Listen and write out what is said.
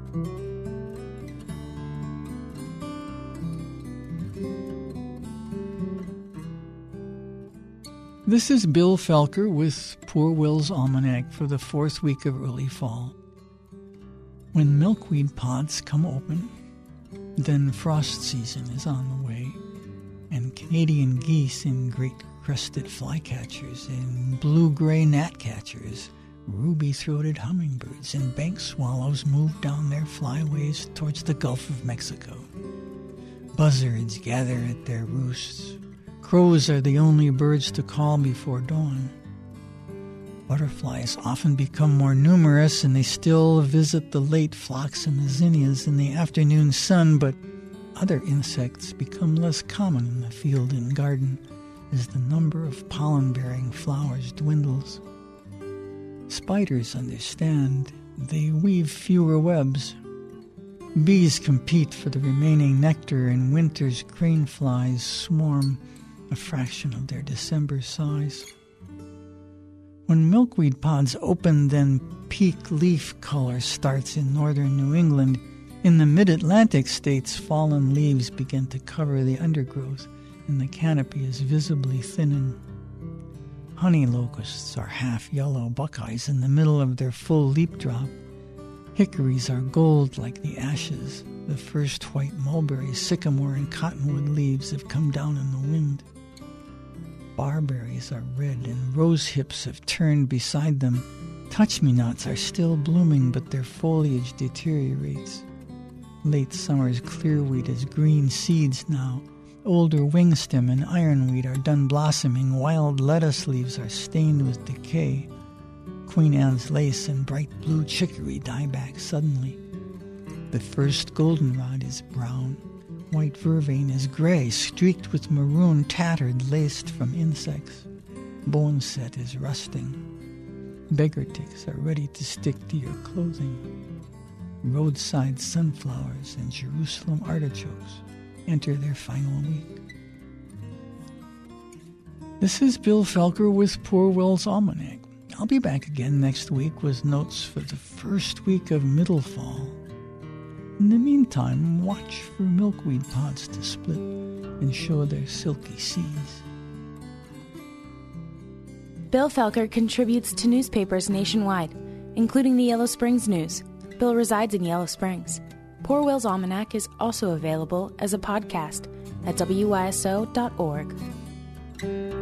This is Bill Felker with Poor Will's Almanac for the fourth week of early fall. When milkweed pods come open, then frost season is on the way, and Canadian geese and great crested flycatchers and blue-gray gnatcatchers, ruby-throated hummingbirds, and bank swallows move down their flyways towards the Gulf of Mexico. Buzzards gather at their roosts. Crows are the only birds to call before dawn. Butterflies often become more numerous, and they still visit the late phlox and the zinnias in the afternoon sun, but other insects become less common in the field and garden as the number of pollen-bearing flowers dwindles. Spiders understand. They weave fewer webs. Bees compete for the remaining nectar, and winter's crane flies swarm a fraction of their December size. When milkweed pods open, then peak leaf color starts in northern New England. In the mid-Atlantic states, fallen leaves begin to cover the undergrowth, and the canopy is visibly thinning. Honey locusts are half-yellow buckeyes in the middle of their full leaf drop. Hickories are gold like the ashes. The first white mulberry, sycamore, and cottonwood leaves have come down in the wind. Barberries are red, and rose hips have turned beside them. Touch-me-nots are still blooming, but their foliage deteriorates. Late summer's clearweed is green seeds now. Older wingstem and ironweed are done blossoming. Wild lettuce leaves are stained with decay. Queen Anne's lace and bright blue chicory die back suddenly. The first goldenrod is brown. White vervain is gray, streaked with maroon, tattered, laced from insects. Boneset is rusting. Beggar ticks are ready to stick to your clothing. Roadside sunflowers and Jerusalem artichokes enter their final week. This is Bill Felker with Poor Will's Almanac. I'll be back again next week with notes for the first week of middle fall. In the meantime, watch for milkweed pods to split and show their silky seeds. Bill Felker contributes to newspapers nationwide, including the Yellow Springs News. Bill resides in Yellow Springs. Poor Will's Almanac is also available as a podcast at wyso.org.